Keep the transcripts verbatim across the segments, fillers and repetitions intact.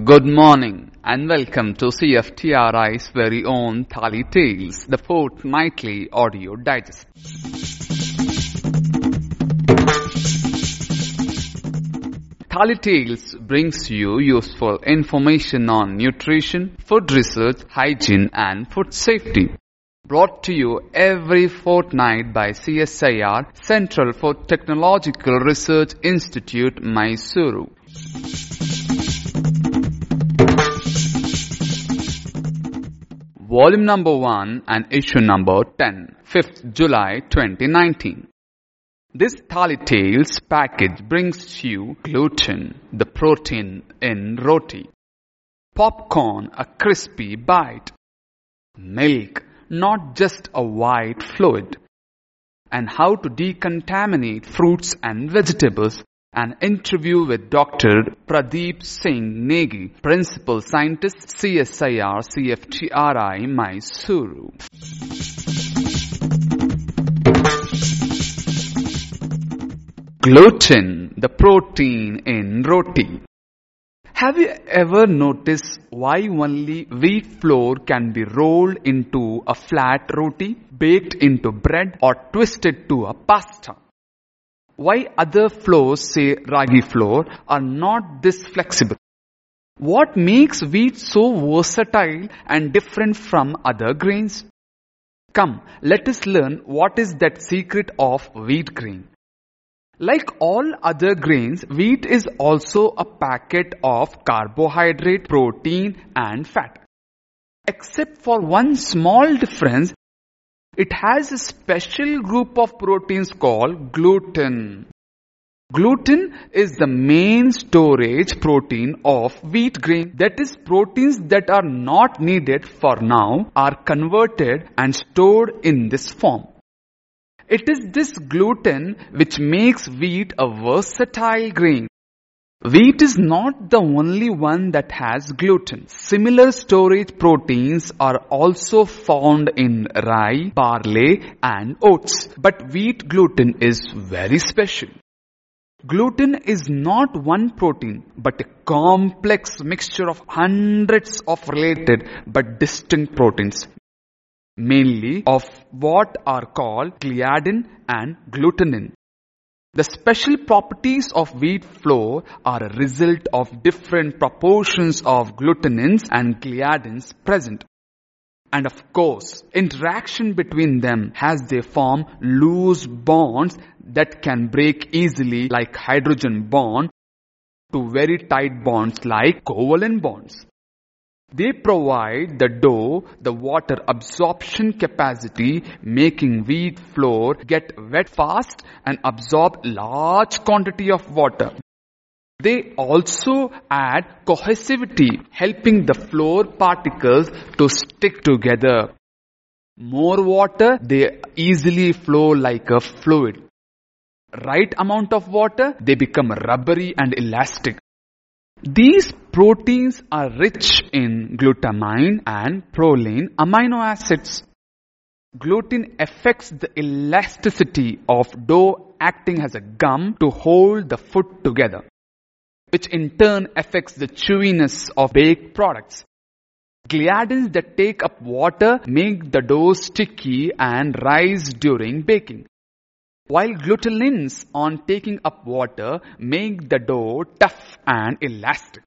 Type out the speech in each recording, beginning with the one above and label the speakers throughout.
Speaker 1: Good morning and welcome to C F T R I's very own Thali Tales, the fortnightly audio digest. Thali Tales brings you useful information on nutrition, food research, hygiene and food safety. Brought to you every fortnight by C S I R, Central for Technological Research Institute, Mysuru. Volume number one and issue number ten, fifth July twenty nineteen. This Thali Tales package brings you gluten, the protein in roti, popcorn, a crispy bite, milk, not just a white fluid, and how to decontaminate fruits and vegetables. An interview with Doctor Pradeep Singh Negi, Principal Scientist, C S I R C F T R I, Mysuru. Gluten, the protein in roti. Have you ever noticed why only wheat flour can be rolled into a flat roti, baked into bread, or twisted to a pasta? Why other flours, say ragi flour, are not this flexible? What makes wheat so versatile and different from other grains? Come, let us learn what is that secret of wheat grain. Like all other grains, wheat is also a packet of carbohydrate, protein and fat. Except for one small difference, it has a special group of proteins called gluten. Gluten is the main storage protein of wheat grain. That is, proteins that are not needed for now are converted and stored in this form. It is this gluten which makes wheat a versatile grain. Wheat is not the only one that has gluten. Similar storage proteins are also found in rye, barley and oats. But wheat gluten is very special. Gluten is not one protein, but a complex mixture of hundreds of related but distinct proteins, mainly of what are called gliadin and glutenin. The special properties of wheat flour are a result of different proportions of glutenins and gliadins present. And of course, interaction between them has they form loose bonds that can break easily, like hydrogen bond, to very tight bonds like covalent bonds. They provide the dough the water absorption capacity, making wheat flour get wet fast and absorb large quantity of water. They also add cohesivity, helping the flour particles to stick together. More water, they easily flow like a fluid. Right amount of water, they become rubbery and elastic. These proteins are rich in glutamine and proline amino acids. Gluten affects the elasticity of dough, acting as a gum to hold the food together, which in turn affects the chewiness of baked products. Gliadins that take up water make the dough sticky and rise during baking, while glutenins, on taking up water, make the dough tough and elastic.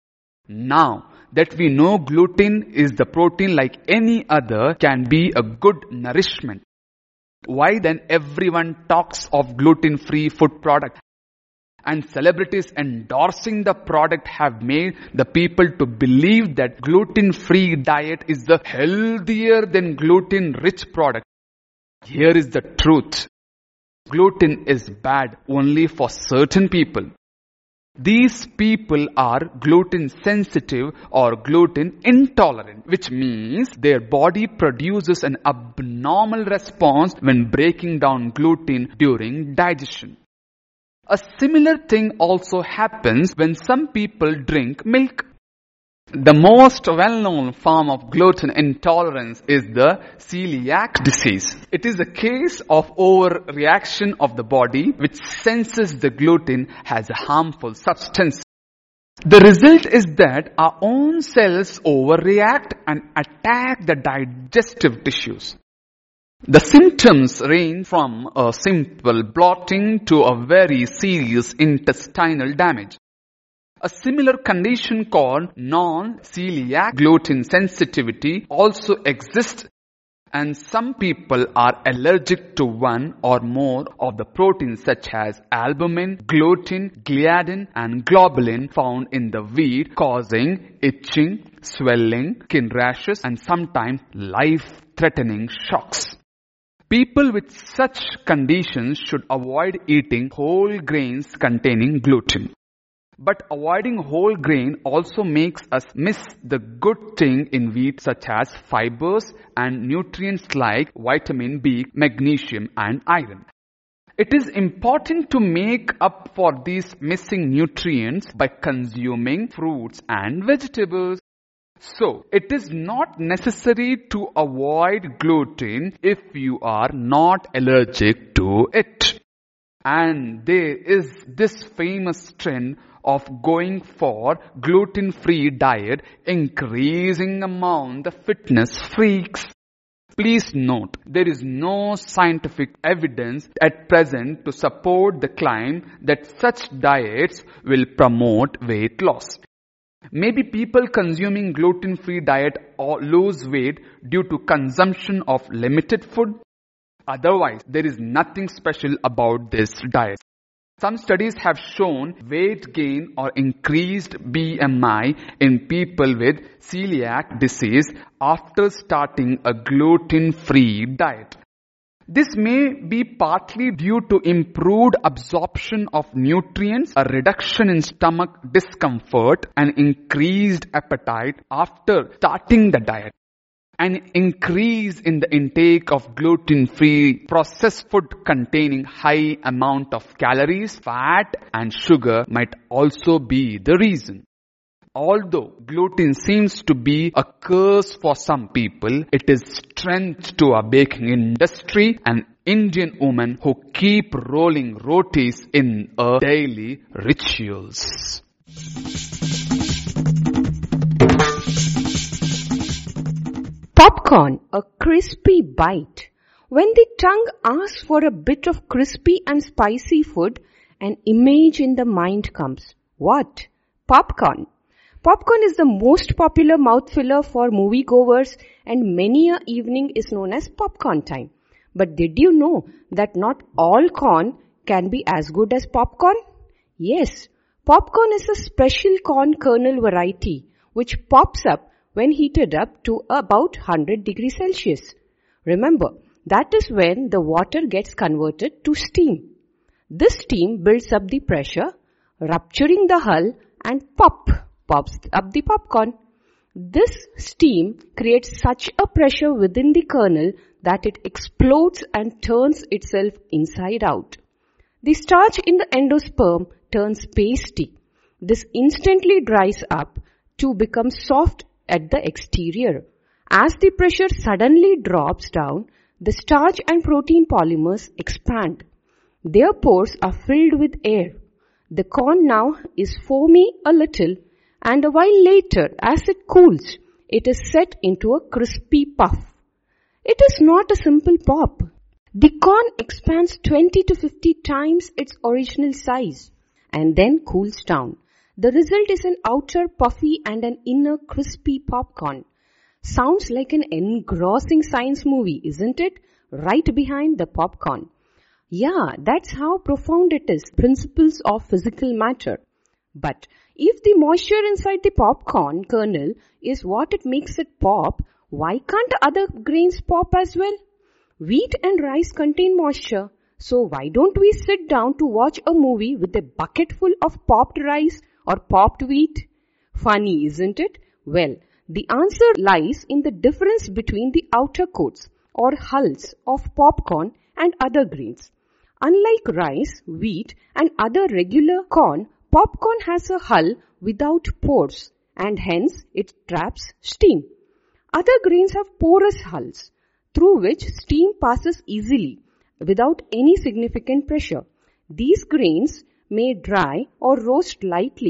Speaker 1: Now that we know gluten is the protein like any other, can be a good nourishment, why then everyone talks of gluten-free food product? And celebrities endorsing the product have made the people to believe that gluten-free diet is the healthier than gluten-rich product. Here is the truth. Gluten is bad only for certain people. These people are gluten sensitive or gluten intolerant, which means their body produces an abnormal response when breaking down gluten during digestion. A similar thing also happens when some people drink milk. The most well-known form of gluten intolerance is the celiac disease. It is a case of overreaction of the body which senses the gluten as a harmful substance. The result is that our own cells overreact and attack the digestive tissues. The symptoms range from a simple bloating to a very serious intestinal damage. A similar condition called non-celiac gluten sensitivity also exists, and some people are allergic to one or more of the proteins such as albumin, gluten, gliadin and globulin found in the wheat, causing itching, swelling, skin rashes and sometimes life-threatening shocks. People with such conditions should avoid eating whole grains containing gluten. But avoiding whole grain also makes us miss the good thing in wheat such as fibers and nutrients like vitamin B, magnesium and iron. It is important to make up for these missing nutrients by consuming fruits and vegetables. So, it is not necessary to avoid gluten if you are not allergic to it. And there is this famous trend of going for gluten-free diet increasing among the fitness freaks. Please note, there is no scientific evidence at present to support the claim that such diets will promote weight loss. Maybe people consuming gluten-free diet or lose weight due to consumption of limited food. Otherwise, there is nothing special about this diet. Some studies have shown weight gain or increased B M I in people with celiac disease after starting a gluten-free diet. This may be partly due to improved absorption of nutrients, a reduction in stomach discomfort, and increased appetite after starting the diet. An increase in the intake of gluten-free processed food containing high amount of calories, fat and sugar might also be the reason. Although gluten seems to be a curse for some people, it is strength to our baking industry and Indian women who keep rolling rotis in our daily rituals.
Speaker 2: Popcorn, a crispy bite. When the tongue asks for a bit of crispy and spicy food, an image in the mind comes. What? Popcorn. Popcorn is the most popular mouth filler for moviegoers, and many a evening is known as popcorn time. But did you know that not all corn can be as good as popcorn? Yes, popcorn is a special corn kernel variety which pops up when heated up to about one hundred degrees Celsius. Remember, that is when the water gets converted to steam. This steam builds up the pressure, rupturing the hull, and pop, pops up the popcorn. This steam creates such a pressure within the kernel that it explodes and turns itself inside out. The starch in the endosperm turns pasty. This instantly dries up to become soft at the exterior. As the pressure suddenly drops down, the starch and protein polymers expand. Their pores are filled with air. The corn now is foamy a little, and a while later, as it cools, it is set into a crispy puff. It is not a simple pop. The corn expands twenty to fifty times its original size and then cools down. The result is an outer puffy and an inner crispy popcorn. Sounds like an engrossing science movie, isn't it? Right behind the popcorn. Yeah, that's how profound it is. Principles of physical matter. But if the moisture inside the popcorn kernel is what it makes it pop, why can't other grains pop as well? Wheat and rice contain moisture. So why don't we sit down to watch a movie with a bucket full of popped rice or popped wheat? Funny, isn't it? Well, the answer lies in the difference between the outer coats or hulls of popcorn and other grains. Unlike rice, wheat and other regular corn, popcorn has a hull without pores and hence it traps steam. Other grains have porous hulls through which steam passes easily without any significant pressure. These grains may dry or roast lightly,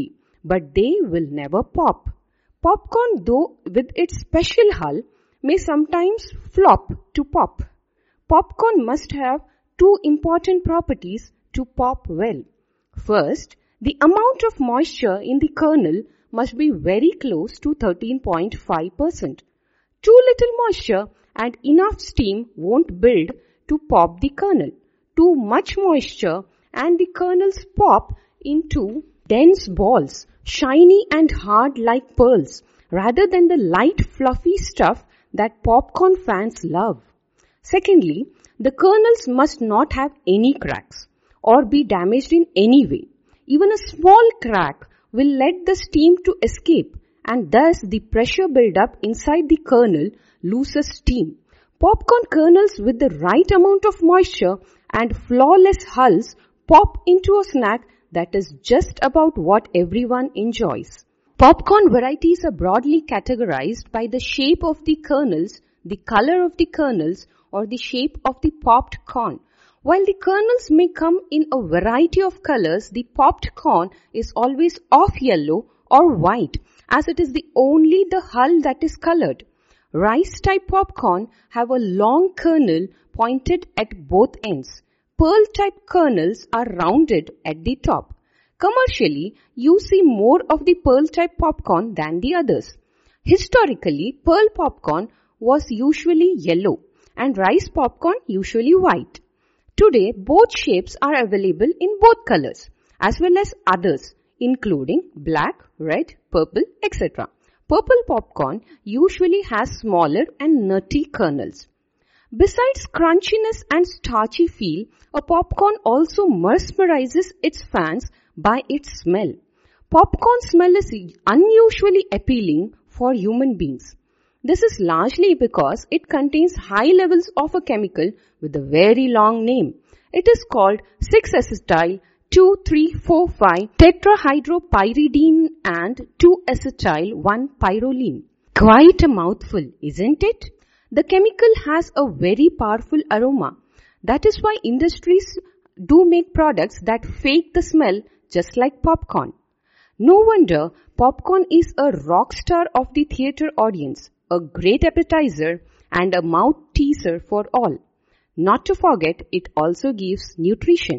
Speaker 2: but they will never pop. Popcorn, though with its special hull, may sometimes flop to pop. Popcorn must have two important properties to pop well. First, the amount of moisture in the kernel must be very close to thirteen point five percent. Too little moisture and enough steam won't build to pop the kernel. Too much moisture and the kernels pop into dense balls, shiny and hard like pearls, rather than the light fluffy stuff that popcorn fans love. Secondly, the kernels must not have any cracks or be damaged in any way. Even a small crack will let the steam to escape, and thus the pressure buildup inside the kernel loses steam. Popcorn kernels with the right amount of moisture and flawless hulls pop into a snack that is just about what everyone enjoys. Popcorn varieties are broadly categorized by the shape of the kernels, the color of the kernels, or the shape of the popped corn. While the kernels may come in a variety of colors, the popped corn is always off yellow or white, as it is the only the hull that is colored. Rice-type popcorn have a long kernel pointed at both ends. Pearl-type kernels are rounded at the top. Commercially, you see more of the pearl-type popcorn than the others. Historically, pearl popcorn was usually yellow and rice popcorn usually white. Today, both shapes are available in both colors as well as others, including black, red, purple, et cetera. Purple popcorn usually has smaller and nutty kernels. Besides crunchiness and starchy feel, a popcorn also mesmerizes its fans by its smell. Popcorn smell is unusually appealing for human beings. This is largely because it contains high levels of a chemical with a very long name. It is called six acetyl two three four five tetrahydropyridine and two acetyl one pyrroline. Quite a mouthful, isn't it? The chemical has a very powerful aroma. That is why industries do make products that fake the smell just like popcorn. No wonder popcorn is a rock star of the theater audience, a great appetizer and a mouth teaser for all. Not to forget, it also gives nutrition.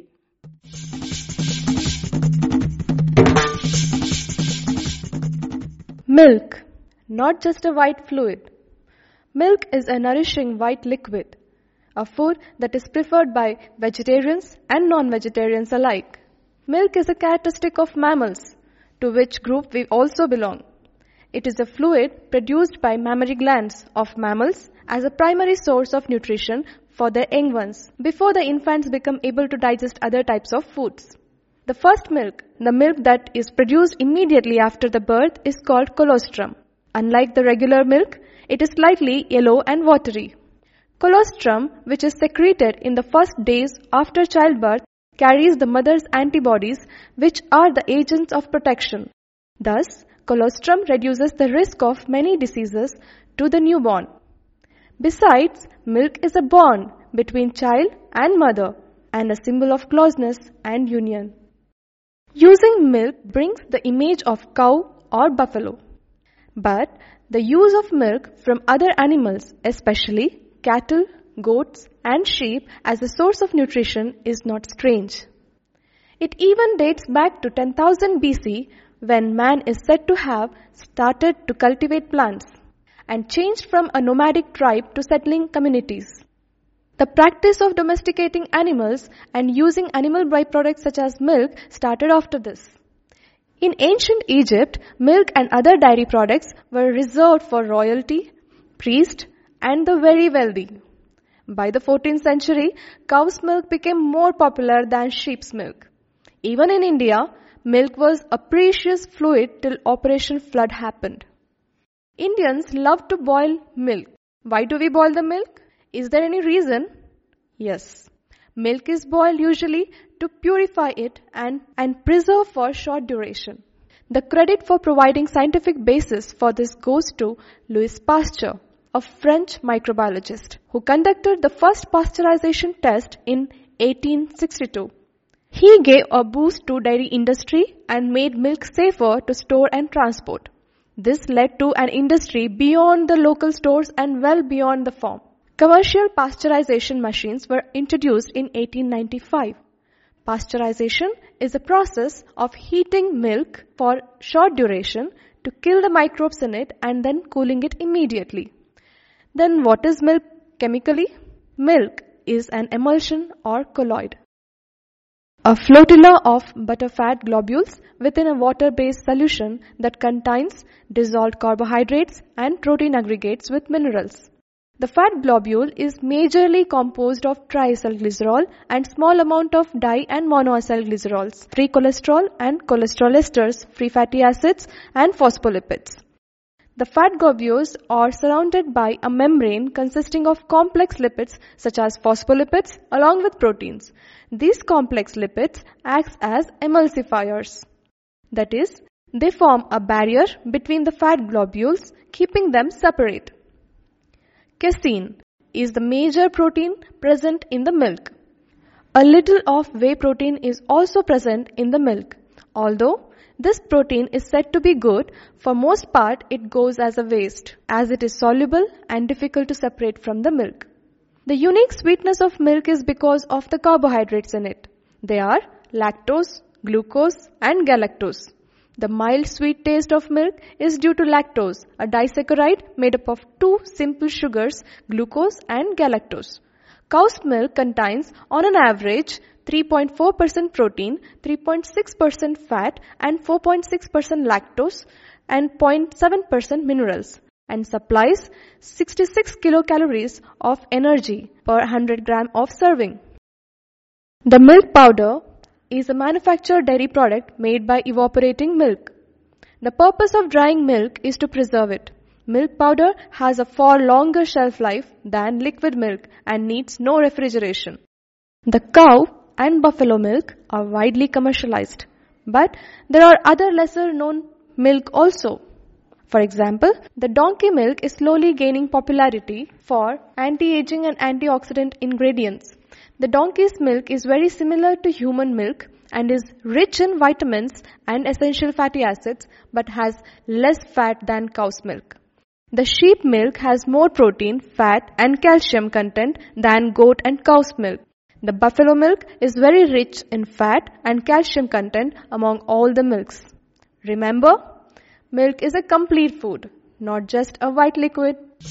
Speaker 3: Milk, not just a white fluid. Milk is a nourishing white liquid, a food that is preferred by vegetarians and non-vegetarians alike. Milk is a characteristic of mammals, to which group we also belong. It is a fluid produced by mammary glands of mammals as a primary source of nutrition for their young ones, before the infants become able to digest other types of foods. The first milk, the milk that is produced immediately after the birth, is called colostrum. Unlike the regular milk, it is slightly yellow and watery. Colostrum, which is secreted in the first days after childbirth, carries the mother's antibodies, which are the agents of protection. Thus, colostrum reduces the risk of many diseases to the newborn. Besides, milk is a bond between child and mother and a symbol of closeness and union. Using milk brings the image of cow or buffalo. But the use of milk from other animals, especially cattle, goats, and sheep as a source of nutrition is not strange. It even dates back to ten thousand B C, when man is said to have started to cultivate plants and changed from a nomadic tribe to settling communities. The practice of domesticating animals and using animal byproducts such as milk started after this. In ancient Egypt, milk and other dairy products were reserved for royalty, priests, and the very wealthy. By the fourteenth century, cow's milk became more popular than sheep's milk. Even in India, milk was a precious fluid till Operation Flood happened. Indians love to boil milk. Why do we boil the milk? Is there any reason? Yes. Milk is boiled usually to purify it and, and preserve for short duration. The credit for providing scientific basis for this goes to Louis Pasteur, a French microbiologist who conducted the first pasteurization test in eighteen sixty-two. He gave a boost to dairy industry and made milk safer to store and transport. This led to an industry beyond the local stores and well beyond the farm. Commercial pasteurization machines were introduced in eighteen ninety-five. Pasteurization is a process of heating milk for short duration to kill the microbes in it and then cooling it immediately. Then what is milk chemically? Milk is an emulsion or colloid. A flotilla of butterfat globules within a water-based solution that contains dissolved carbohydrates and protein aggregates with minerals. The fat globule is majorly composed of triacylglycerol and small amount of di- and monoacylglycerols, free cholesterol and cholesterol esters, free fatty acids and phospholipids. The fat globules are surrounded by a membrane consisting of complex lipids such as phospholipids along with proteins. These complex lipids act as emulsifiers. That is, they form a barrier between the fat globules, keeping them separate. Casein is the major protein present in the milk. A little of whey protein is also present in the milk. Although this protein is said to be good, for most part it goes as a waste, as it is soluble and difficult to separate from the milk. The unique sweetness of milk is because of the carbohydrates in it. They are lactose, glucose and galactose. The mild sweet taste of milk is due to lactose, a disaccharide made up of two simple sugars, glucose and galactose. Cow's milk contains, on an average, three point four percent protein, three point six percent fat and four point six percent lactose and zero point seven percent minerals and supplies sixty-six kilocalories of energy per one hundred gram of serving. The milk powder is a manufactured dairy product made by evaporating milk. The purpose of drying milk is to preserve it. Milk powder has a far longer shelf life than liquid milk and needs no refrigeration. The cow and buffalo milk are widely commercialized, but there are other lesser known milk also. For example, the donkey milk is slowly gaining popularity for anti-aging and antioxidant ingredients. The donkey's milk is very similar to human milk and is rich in vitamins and essential fatty acids but has less fat than cow's milk. The sheep milk has more protein, fat and calcium content than goat and cow's milk. The buffalo milk is very rich in fat and calcium content among all the milks. Remember, milk is a complete food, not just a white liquid.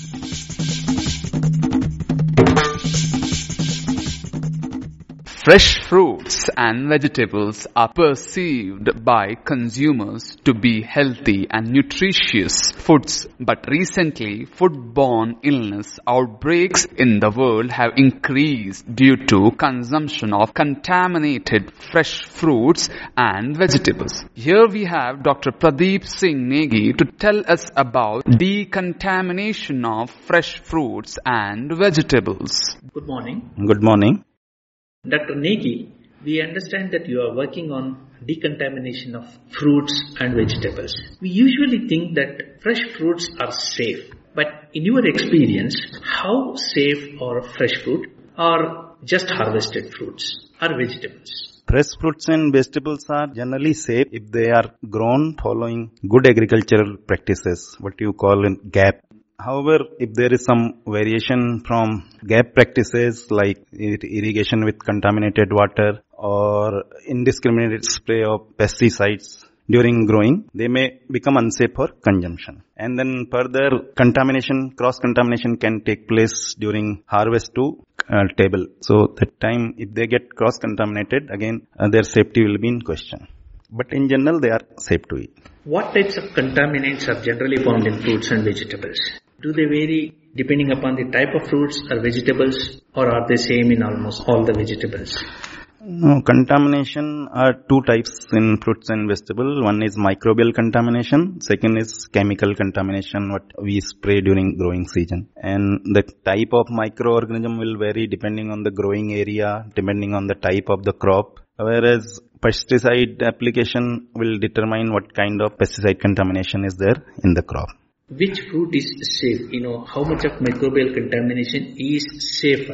Speaker 1: Fresh fruits and vegetables are perceived by consumers to be healthy and nutritious foods, but recently foodborne illness outbreaks in the world have increased due to consumption of contaminated fresh fruits and vegetables. Here we have Doctor Pradeep Singh Negi to tell us about decontamination of fresh fruits and vegetables.
Speaker 4: Good morning.
Speaker 5: Good morning.
Speaker 4: Doctor Negi, we understand that you are working on decontamination of fruits and vegetables. We usually think that fresh fruits are safe. But in your experience, how safe are fresh fruit or just harvested fruits or vegetables?
Speaker 5: Fresh fruits and vegetables are generally safe if they are grown following good agricultural practices, what you call in G A P. However, if there is some variation from G A P practices like irrigation with contaminated water or indiscriminate spray of pesticides during growing, they may become unsafe for consumption. And then further contamination, cross-contamination can take place during harvest to uh, table. So that time, if they get cross-contaminated, again, uh, their safety will be in question. But in general, they are safe to eat.
Speaker 4: What types of contaminants are generally found in fruits and vegetables? Do they vary depending upon the type of fruits or vegetables, or are they same in almost all the vegetables?
Speaker 5: No, contamination are two types in fruits and vegetables. One is microbial contamination. Second is chemical contamination, what we spray during growing season. And the type of microorganism will vary depending on the growing area, depending on the type of the crop. Whereas pesticide application will determine what kind of pesticide contamination is there in the crop.
Speaker 4: Which fruit is safe? You know, how much of microbial contamination is safer?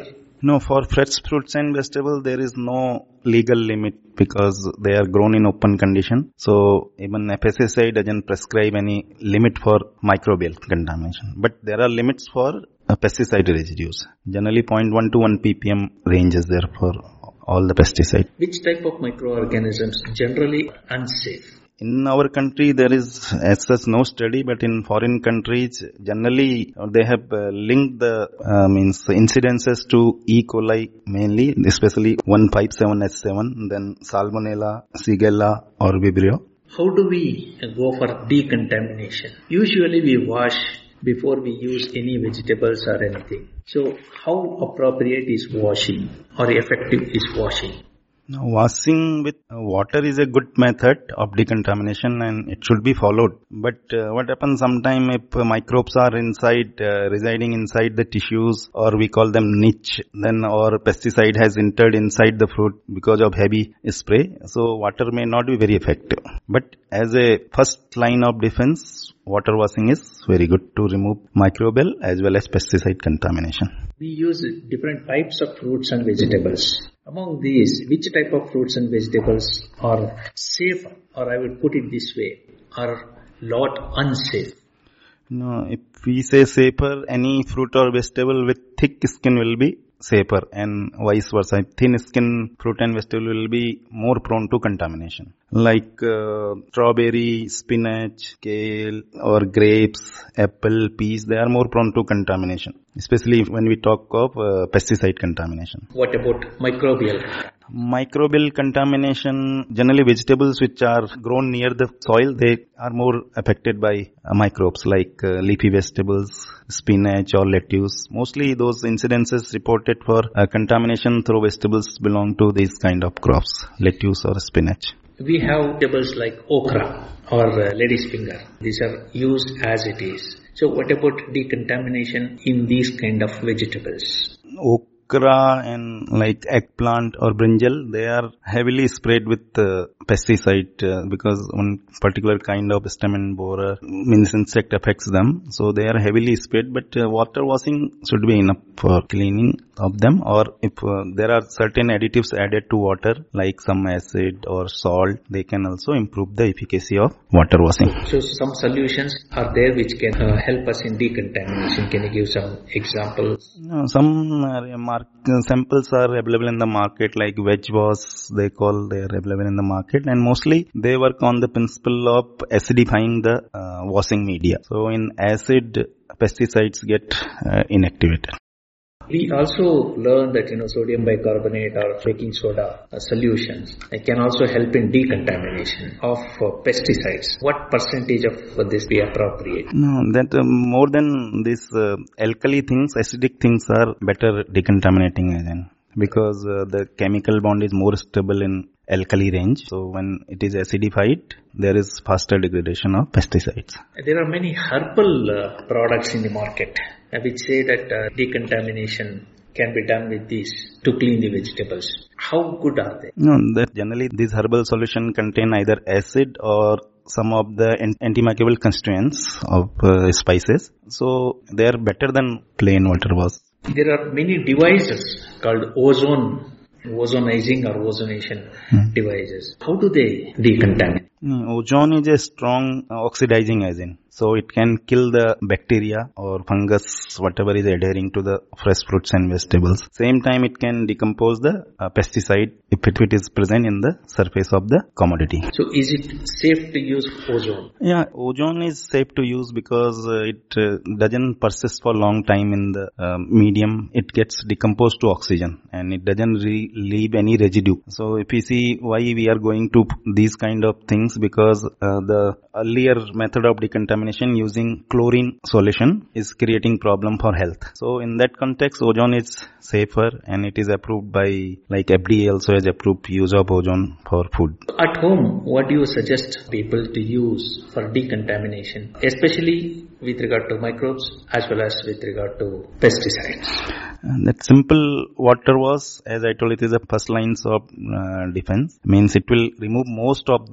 Speaker 5: No, for fresh fruits and vegetables, there is no legal limit because they are grown in open condition. So even F S S A I doesn't prescribe any limit for microbial contamination. But there are limits for uh, pesticide residues. Generally zero point one to one ppm range is there for all the pesticides.
Speaker 4: Which type of microorganisms generally unsafe?
Speaker 5: In our country, there is as such no study, but in foreign countries, generally they have uh, linked the uh, means incidences to E. coli mainly, especially one fifty-seven S seven, then Salmonella, Shigella, or Vibrio.
Speaker 4: How do we go for decontamination? Usually we wash before we use any vegetables or anything. So how appropriate is washing or effective is washing?
Speaker 5: Now, washing with water is a good method of decontamination and it should be followed. But uh, what happens sometimes if uh, microbes are inside, uh, residing inside the tissues, or we call them niche, then or pesticide has entered inside the fruit because of heavy spray, so water may not be very effective. But as a first line of defense, water washing is very good to remove microbial as well as pesticide contamination.
Speaker 4: We use different types of fruits and vegetables. Among these, which type of fruits and vegetables are safe, or I would put it this way, are lot unsafe?
Speaker 5: No, if we say safer, any fruit or vegetable with thick skin will be safer and vice versa. Thin skin fruit and vegetable will be more prone to contamination. Like uh, strawberry, spinach, kale or grapes, apple, peas, they are more prone to contamination. Especially when we talk of uh, pesticide contamination.
Speaker 4: What about microbial?
Speaker 5: Microbial contamination, generally vegetables which are grown near the soil, they are more affected by uh, microbes like uh, leafy vegetables, spinach or lettuce. Mostly those incidences reported for uh, contamination through vegetables belong to these kind of crops, lettuce or spinach.
Speaker 4: We have vegetables like okra or uh, lady's finger. These are used as it is. So what about decontamination in these kind of vegetables?
Speaker 5: Okra and like eggplant or brinjal, they are heavily sprayed with uh, pesticide uh, because one particular kind of stem borer means insect affects them. So they are heavily sprayed, but uh, water washing should be enough for cleaning of them, or if uh, there are certain additives added to water like some acid or salt, they can also improve the efficacy of water washing.
Speaker 4: So some solutions are there which can uh, help us in decontamination. Can you give some examples?
Speaker 5: No, some uh, mark, uh, samples are available in the market like veg wash, they call, they are available in the market, and mostly they work on the principle of acidifying the uh, washing media. So in acid, pesticides get uh, inactivated.
Speaker 4: We also learned that, you know, sodium bicarbonate or baking soda uh, solutions uh, can also help in decontamination of uh, pesticides. What percentage of this be appropriate?
Speaker 5: No, that uh, more than these uh, alkali things, acidic things are better decontaminating agent because uh, the chemical bond is more stable in alkali range. So when it is acidified, there is faster degradation of pesticides.
Speaker 4: There are many herbal uh, products in the market uh, which say that uh, decontamination can be done with these to clean the vegetables. How good are they?
Speaker 5: No, that generally these herbal solutions contain either acid or some of the antimicrobial constituents of uh, spices. So they are better than plain water wash.
Speaker 4: There are many devices called ozone ozonizing or ozonation hmm. devices. How do they decontaminate?
Speaker 5: Mm, ozone is a strong uh, oxidizing agent. So it can kill the bacteria or fungus, whatever is adhering to the fresh fruits and vegetables. Same time it can decompose the uh, pesticide if it, if it is present in the surface of the commodity.
Speaker 4: So is it safe to use ozone?
Speaker 5: Yeah, ozone is safe to use because uh, it uh, doesn't persist for a long time in the uh, medium. It gets decomposed to oxygen and it doesn't re- leave any residue. So if you see why we are going to these kind of things, because uh, the earlier method of decontamination using chlorine solution is creating problem for health. So in that context, ozone is safer and it is approved by, like F D A also has approved use of ozone for food.
Speaker 4: At home, what do you suggest people to use for decontamination, especially with regard to microbes as well as with regard to pesticides?
Speaker 5: And that simple water wash, as I told, it is a first lines of uh, defense. Means it will remove most of the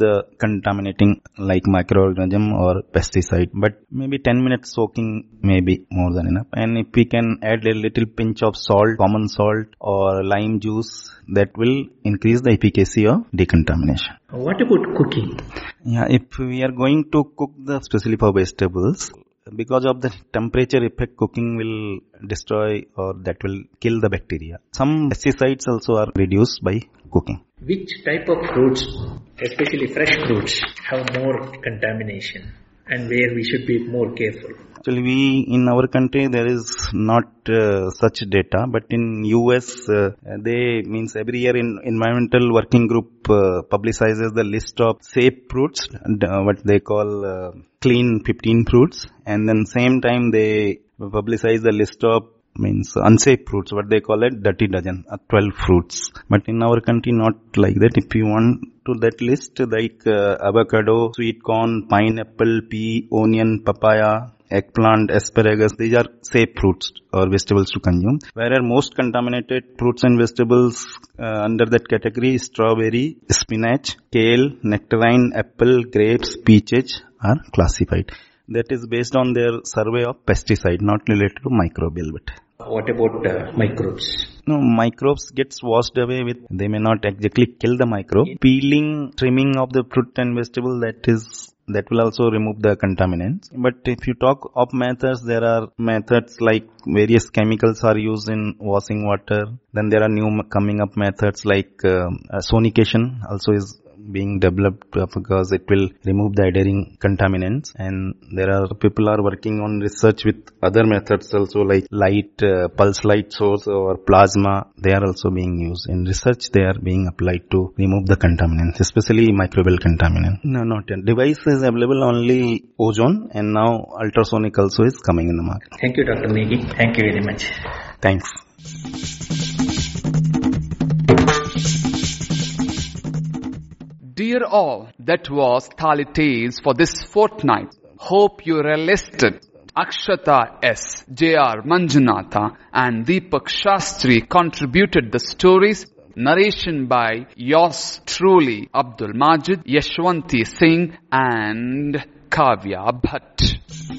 Speaker 5: decontaminating like microorganism or pesticide. But maybe ten minutes soaking may be more than enough. And if we can add a little pinch of salt, common salt or lime juice, that will increase the efficacy of decontamination.
Speaker 4: What about cooking?
Speaker 5: Yeah, if we are going to cook the, especially for vegetables, because of the temperature effect, cooking will destroy or that will kill the bacteria. Some pesticides also are reduced by cooking.
Speaker 4: Which type of fruits, especially fresh fruits, have more contamination and where we should be more careful?
Speaker 5: Actually, we, in our country, there is not uh, such data, but in U S, uh, they, means every year in Environmental Working Group uh, publicizes the list of safe fruits, and, uh, what they call uh, clean fifteen fruits, and then same time they publicize the list of means unsafe fruits, what they call it dirty dozen, uh, twelve fruits. But in our country, not like that. If you want to that list, like uh, avocado, sweet corn, pineapple, pea, onion, papaya, eggplant, asparagus, these are safe fruits or vegetables to consume. Whereas most contaminated fruits and vegetables uh, under that category, strawberry, spinach, kale, nectarine, apple, grapes, peaches are classified. That is based on their survey of pesticide, not related to microbial. But
Speaker 4: what about uh, microbes?
Speaker 5: No, microbes gets washed away with, they may not exactly kill the microbe. Peeling, trimming of the fruit and vegetable, that is, that will also remove the contaminants. But if you talk of methods, there are methods like various chemicals are used in washing water. Then there are new coming up methods like uh, sonication also is being developed because it will remove the adhering contaminants. And there are people are working on research with other methods also like light, uh, pulse light source or plasma. They are also being used. In research, they are being applied to remove the contaminants, especially microbial contaminants. No, not yet. Device is available only ozone, and now ultrasonic also is coming in the market.
Speaker 4: Thank you, Doctor Negi. Thank you very much.
Speaker 5: Thanks.
Speaker 1: Dear all, that was Thali Tales for this fortnight. Hope you relisted. Akshata S, J R Manjunatha and Deepak Shastri contributed the stories. Narration by yours truly, Abdul Majid, Yashwanti Singh and Kavya Bhatt.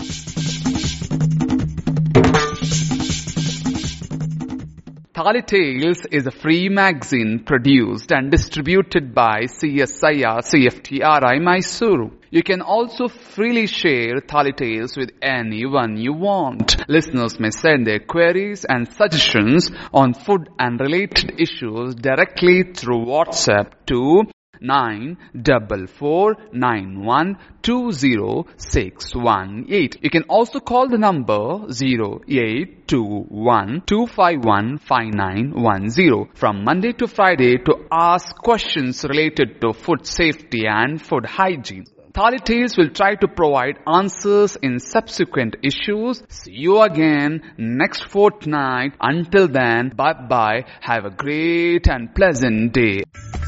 Speaker 1: Thali Tales is a free magazine produced and distributed by C S I R C F T R I Mysuru. You can also freely share Thali Tales with anyone you want. Listeners may send their queries and suggestions on food and related issues directly through WhatsApp to nine four four nine one two zero six one eight. You can also call the number zero eight two one two five one five nine one zero from Monday to Friday to ask questions related to food safety and food hygiene. Thali Tales will try to provide answers in subsequent issues. See you again next fortnight. Until then, bye bye. Have a great and pleasant day.